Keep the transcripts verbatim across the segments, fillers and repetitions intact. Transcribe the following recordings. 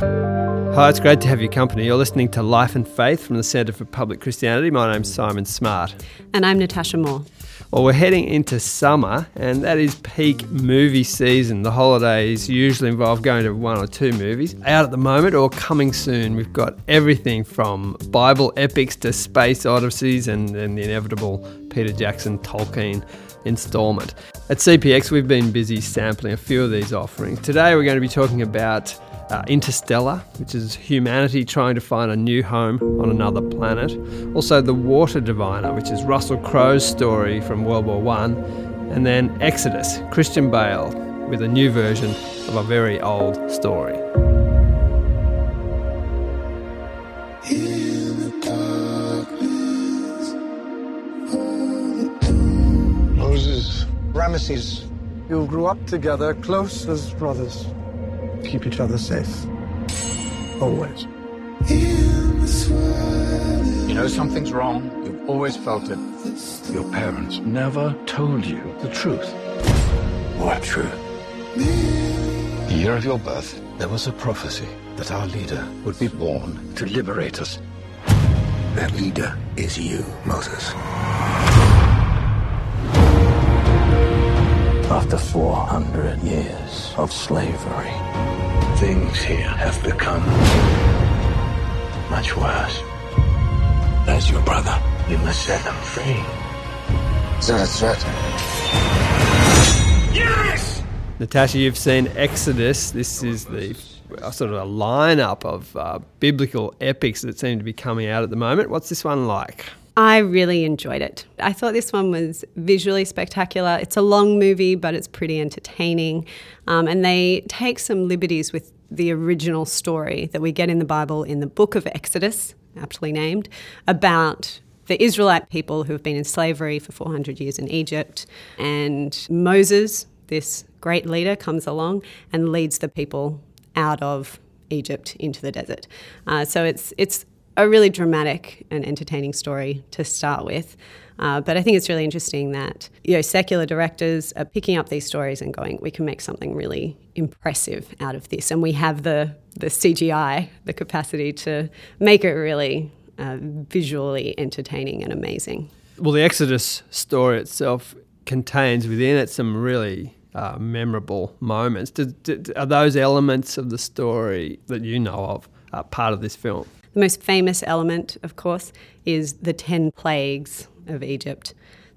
Hi, it's great to have your company. You're listening to Life and Faith from the Centre for Public Christianity. My name's Simon Smart. And I'm Natasha Moore. Well, we're heading into summer, and that is peak movie season. The holidays usually involve going to one or two movies. Out at the moment or coming soon, we've got everything from Bible epics to space odysseys and, and the inevitable Peter Jackson Tolkien instalment. At C P X, we've been busy sampling a few of these offerings. Today, we're going to be talking about Uh, Interstellar, which is humanity trying to find a new home on another planet. Also, The Water Diviner, which is Russell Crowe's story from World War One. And then Exodus, Christian Bale, with a new version of a very old story. Moses, Ramesses, you grew up together, close as brothers. Keep each other safe. Always. You know something's wrong. You've always felt it. Your parents never told you the truth. What truth? The year of your birth, there was a prophecy that our leader would be born to liberate us. That leader is you, Moses. After four hundred years of slavery, things here have become much worse. As your brother, you must set them free. Is that a threat? Yes! Natasha, you've seen Exodus. This is the uh, sort of a lineup of uh, biblical epics that seem to be coming out at the moment. What's this one like? I really enjoyed it. I thought this one was visually spectacular. It's a long movie, but it's pretty entertaining. Um, and they take some liberties with the original story that we get in the Bible in the book of Exodus, aptly named, about the Israelite people who have been in slavery for four hundred years in Egypt. And Moses, this great leader, comes along and leads the people out of Egypt into the desert. Uh, so it's it's a really dramatic and entertaining story to start with. Uh, but I think it's really interesting that, you know, secular directors are picking up these stories and going, we can make something really impressive out of this. And we have the, the C G I, the capacity to make it really uh, visually entertaining and amazing. Well, the Exodus story itself contains within it some really uh, memorable moments. Do, do, are those elements of the story that you know of uh, part of this film? The most famous element, of course, is the ten plagues of Egypt.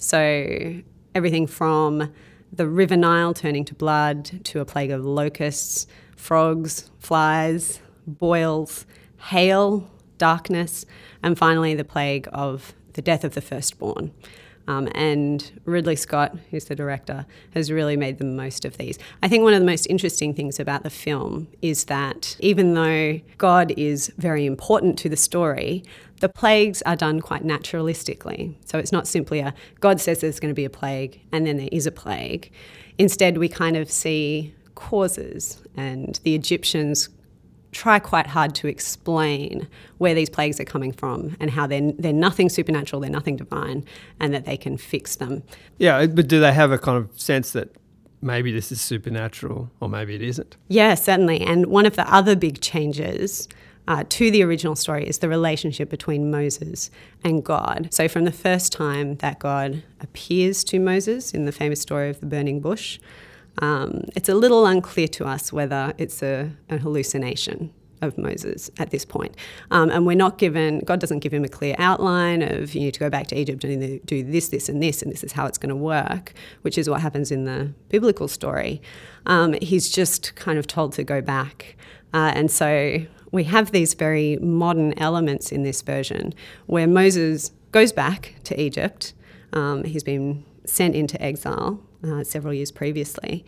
So everything from the River Nile turning to blood to a plague of locusts, frogs, flies, boils, hail, darkness, and finally the plague of the death of the firstborn. Um, and Ridley Scott, who's the director, has really made the most of these. I think one of the most interesting things about the film is that even though God is very important to the story, the plagues are done quite naturalistically. So it's not simply a God says there's going to be a plague and then there is a plague. Instead, we kind of see causes, and the Egyptians try quite hard to explain where these plagues are coming from and how they're, they're nothing supernatural, they're nothing divine, and that they can fix them. Yeah, but do they have a kind of sense that maybe this is supernatural or maybe it isn't? Yeah, certainly. And one of the other big changes uh, to the original story is the relationship between Moses and God. So from the first time that God appears to Moses in the famous story of the burning bush, Um, it's a little unclear to us whether it's a, a hallucination of Moses at this point. Um, and we're not given, God doesn't give him a clear outline of you need to go back to Egypt and do this, this and this, and this is how it's going to work, which is what happens in the biblical story. Um, he's just kind of told to go back. Uh, and so we have these very modern elements in this version where Moses goes back to Egypt. Um, he's been sent into exile Uh, several years previously.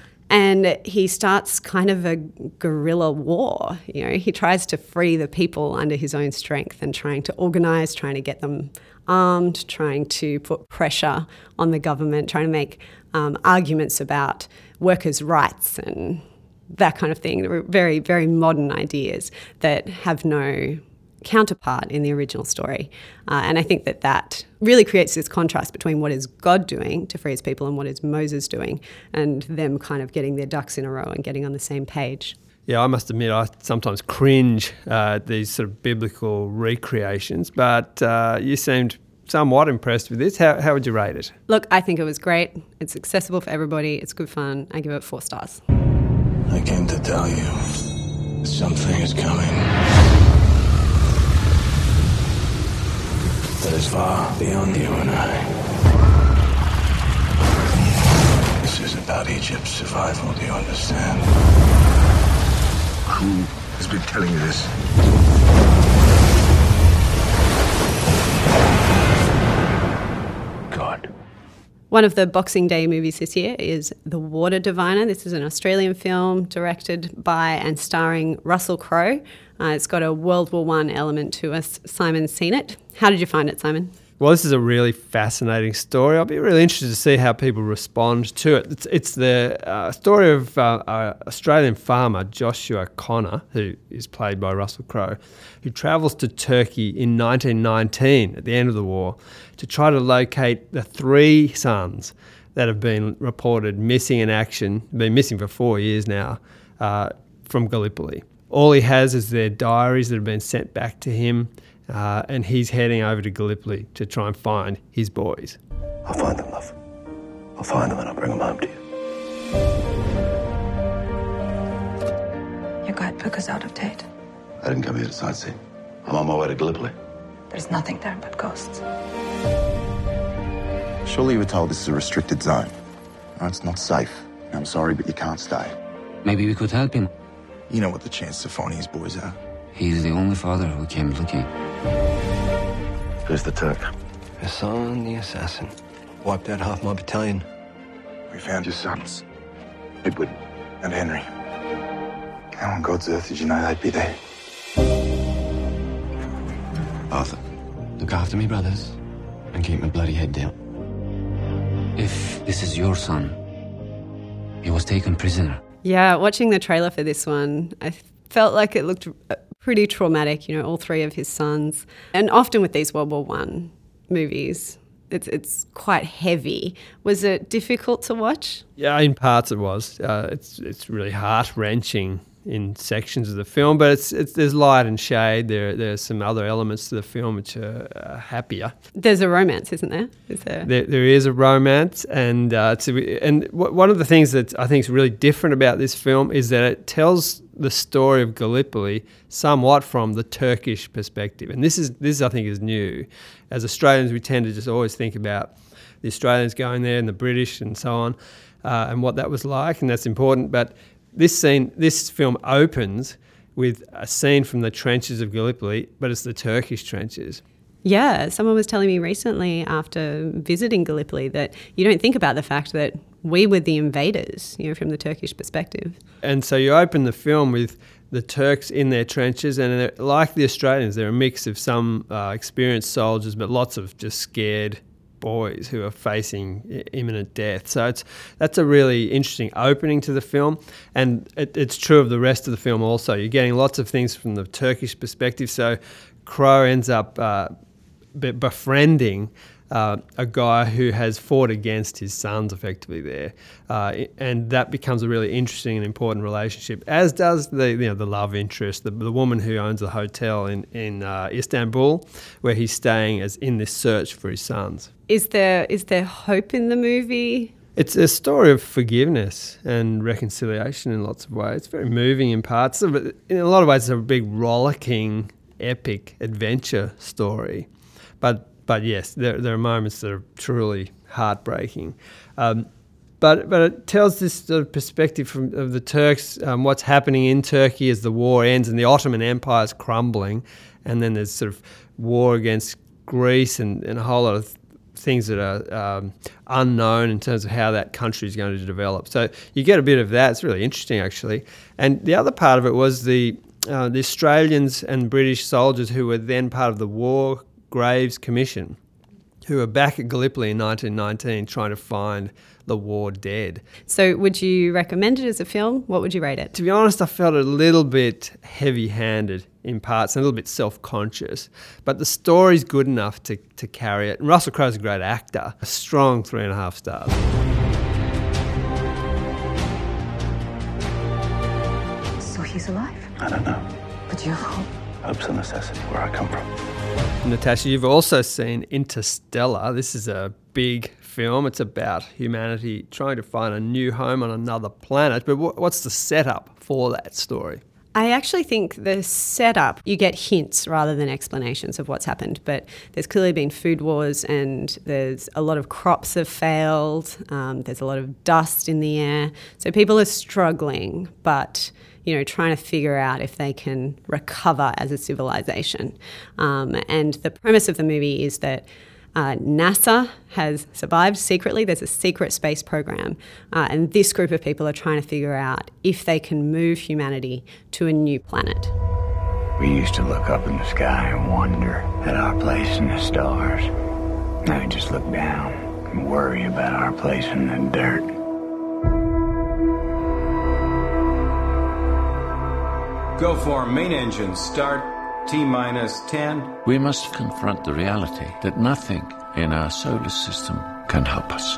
And he starts kind of a guerrilla war. You know, he tries to free the people under his own strength and trying to organise, trying to get them armed, trying to put pressure on the government, trying to make um, arguments about workers' rights and that kind of thing. Very, very modern ideas that have no counterpart in the original story. Uh, and I think that that really creates this contrast between what is God doing to free his people and what is Moses doing, and them kind of getting their ducks in a row and getting on the same page. Yeah, I must admit I sometimes cringe uh, at these sort of biblical recreations, but uh, you seemed somewhat impressed with this. How, how would you rate it? Look, I think it was great. It's accessible for everybody. It's good fun. I give it four stars. I came to tell you something is coming that is far beyond you and I. This is about Egypt's survival, do you understand? Who has been telling you this? God. One of the Boxing Day movies this year is The Water Diviner. This is an Australian film directed by and starring Russell Crowe. Uh, it's got a World War One element to us. Simon's seen it. How did you find it, Simon? Well, this is a really fascinating story. I'll be really interested to see how people respond to it. It's, it's the uh, story of uh, an Australian farmer, Joshua Connor, who is played by Russell Crowe, who travels to Turkey in nineteen nineteen, at the end of the war, to try to locate the three sons that have been reported missing in action, been missing for four years now, uh, from Gallipoli. All he has is their diaries that have been sent back to him, Uh, and he's heading over to Gallipoli to try and find his boys. I'll find them, love. I'll find them and I'll bring them home to you. Your guidebook is out of date. I didn't come here to sightsee. I'm on my way to Gallipoli. There's nothing there but ghosts. Surely you were told this is a restricted zone. No, it's not safe. I'm sorry, but you can't stay. Maybe we could help him. You know what the chances of finding his boys are. He's the only father who came looking. Who's the Turk? Hassan the assassin. Wiped out half my battalion. We found your sons, Edward and Henry. How on God's earth did you know they'd be there? Arthur, look after me brothers and keep my bloody head down. If this is your son, he was taken prisoner. Yeah, watching the trailer for this one, I felt like it looked pretty traumatic, you know, all three of his sons. And often with these World War One movies, it's it's quite heavy. Was it difficult to watch? Yeah, in parts it was. Uh, it's it's really heart-wrenching in sections of the film, but it's it's there's light and shade. There there's some other elements to the film which are uh, happier. There's a romance, isn't there? Is there? There, there is a romance, and uh, it's a, and w- one of the things that I think is really different about this film is that it tells the story of Gallipoli somewhat from the Turkish perspective, and this is this I think is new. As Australians, we tend to just always think about the Australians going there and the British and so on, uh, and what that was like, and that's important. But this scene, this film opens with a scene from the trenches of Gallipoli, but it's the Turkish trenches. Yeah, someone was telling me recently after visiting Gallipoli that you don't think about the fact that we were the invaders, you know, from the Turkish perspective. And so you open the film with the Turks in their trenches, and like the Australians, they're a mix of some uh, experienced soldiers, but lots of just scared boys who are facing imminent death. So it's that's a really interesting opening to the film, and it, it's true of the rest of the film also. You're getting lots of things from the Turkish perspective. So Crowe ends up uh, befriending uh, a guy who has fought against his sons effectively there, uh, and that becomes a really interesting and important relationship, as does the you know the love interest, the, the woman who owns the hotel in in uh, Istanbul, where he's staying as in this search for his sons. Is there is there hope in the movie? It's a story of forgiveness and reconciliation in lots of ways. It's very moving in parts. In a lot of ways, it's a big rollicking, epic adventure story. But but yes, there there are moments that are truly heartbreaking. Um, but but it tells this sort of perspective from of the Turks, um, what's happening in Turkey as the war ends and the Ottoman Empire is crumbling, and then there's sort of war against Greece and, and a whole lot of things that are um, unknown in terms of how that country is going to develop. So you get a bit of that. It's really interesting, actually. And the other part of it was the uh, the Australians and British soldiers who were then part of the War Graves Commission, who were back at Gallipoli in nineteen nineteen trying to find the war dead. So would you recommend it as a film? What would you rate it? To be honest, I felt a little bit heavy-handed in parts and a little bit self-conscious, but the story's good enough to, to carry it. And Russell Crowe's a great actor. A strong three and a half stars. So he he's alive? I don't know. But you hope. Hope's a necessity where I come from. Natasha, you've also seen Interstellar. This is a big film. It's about humanity trying to find a new home on another planet. But what's the setup for that story? I actually think the setup, you get hints rather than explanations of what's happened, but there's clearly been food wars and there's a lot of crops have failed, um, there's a lot of dust in the air. So people are struggling, but you know, trying to figure out if they can recover as a civilization. Um, and the premise of the movie is that Uh, NASA has survived secretly. There's a secret space program. Uh, and this group of people are trying to figure out if they can move humanity to a new planet. We used to look up in the sky and wonder at our place in the stars. Now we just look down and worry about our place in the dirt. Go for main engine start. T minus ten. We must confront the reality that nothing in our solar system can help us.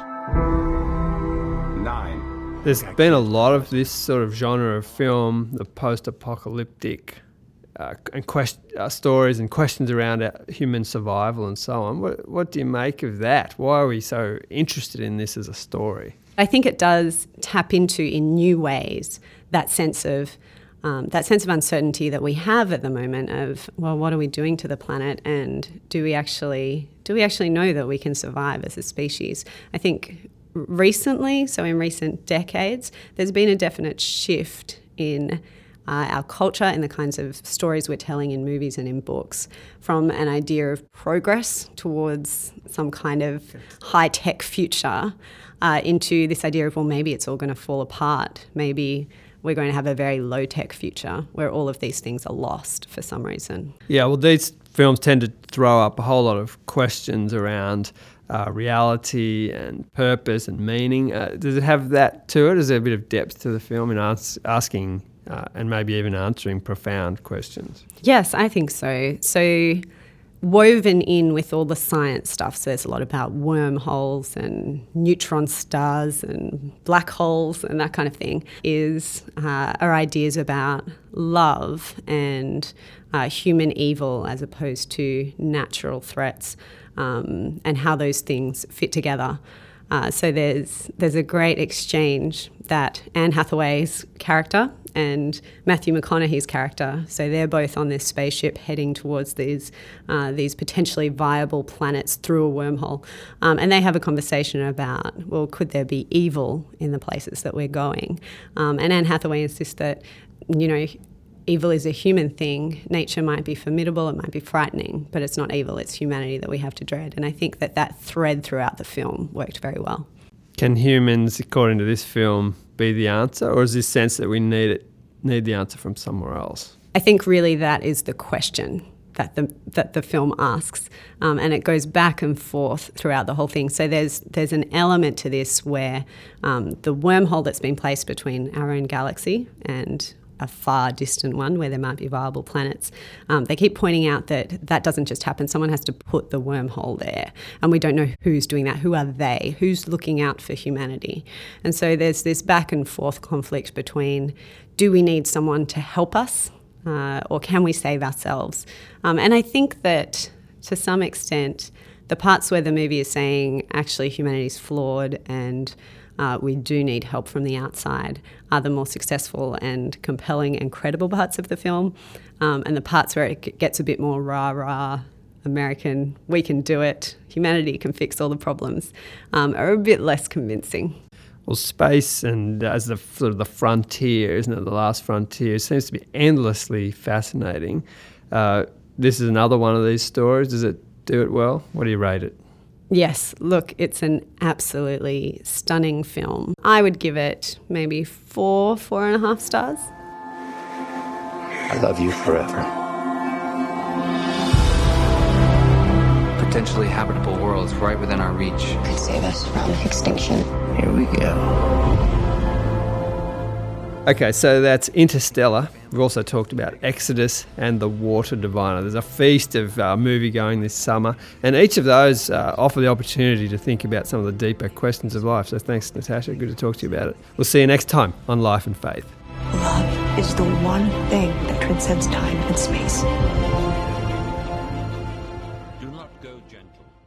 Nine. There's been a lot of this sort of genre of film, the post-apocalyptic uh, and quest- uh, stories and questions around uh, human survival and so on. What, what do you make of that? Why are we so interested in this as a story? I think it does tap into, in new ways, that sense of Um, that sense of uncertainty that we have at the moment of, well, what are we doing to the planet, and do we actually do we actually know that we can survive as a species? I think recently, so in recent decades, there's been a definite shift in uh, our culture and the kinds of stories we're telling in movies and in books, from an idea of progress towards some kind of high-tech future uh, into this idea of, well, maybe it's all going to fall apart, maybe we're going to have a very low-tech future where all of these things are lost for some reason. Yeah, well, these films tend to throw up a whole lot of questions around uh, reality and purpose and meaning. Uh, does it have that to it? Is there a bit of depth to the film in as- asking uh, and maybe even answering profound questions? Yes, I think so. So woven in with all the science stuff, so there's a lot about wormholes and neutron stars and black holes and that kind of thing, is uh, are ideas about love and uh, human evil as opposed to natural threats, um, and how those things fit together. Uh, so there's there's a great exchange that Anne Hathaway's character and Matthew McConaughey's character, so they're both on this spaceship heading towards these uh, these potentially viable planets through a wormhole, um, and they have a conversation about, well, could there be evil in the places that we're going? Um, and Anne Hathaway insists that, you know, evil is a human thing. Nature might be formidable, it might be frightening, but it's not evil, it's humanity that we have to dread. And I think that that thread throughout the film worked very well. Can humans, according to this film, be the answer, or is this sense that we need it, need the answer from somewhere else? I think really that is the question that the that the film asks, um, and it goes back and forth throughout the whole thing. So there's there's an element to this where um, the wormhole that's been placed between our own galaxy and a far distant one where there might be viable planets, um, they keep pointing out that that doesn't just happen. Someone has to put the wormhole there, and we don't know who's doing that. Who are they? Who's looking out for humanity? And so there's this back and forth conflict between, do we need someone to help us, uh, or can we save ourselves? Um, and I think that to some extent, the parts where the movie is saying actually humanity's flawed and Uh, we do need help from the outside are the more successful and compelling and credible parts of the film. Um, and the parts where it gets a bit more rah-rah, American, we can do it, humanity can fix all the problems, um, are a bit less convincing. Well, space and as the sort of the frontier, isn't it, the last frontier, seems to be endlessly fascinating. Uh, this is another one of these stories. Does it do it well? What do you rate it? Yes, look, it's an absolutely stunning film. I would give it maybe four, four and a half stars. I love you forever. Potentially habitable worlds right within our reach. Could save us from extinction. Here we go. Okay, so that's Interstellar. We've also talked about Exodus and The Water Diviner. There's a feast of uh, movie going this summer, and each of those uh, offer the opportunity to think about some of the deeper questions of life. So thanks, Natasha. Good to talk to you about it. We'll see you next time on Life and Faith. Love is the one thing that transcends time and space. Do not go gentle.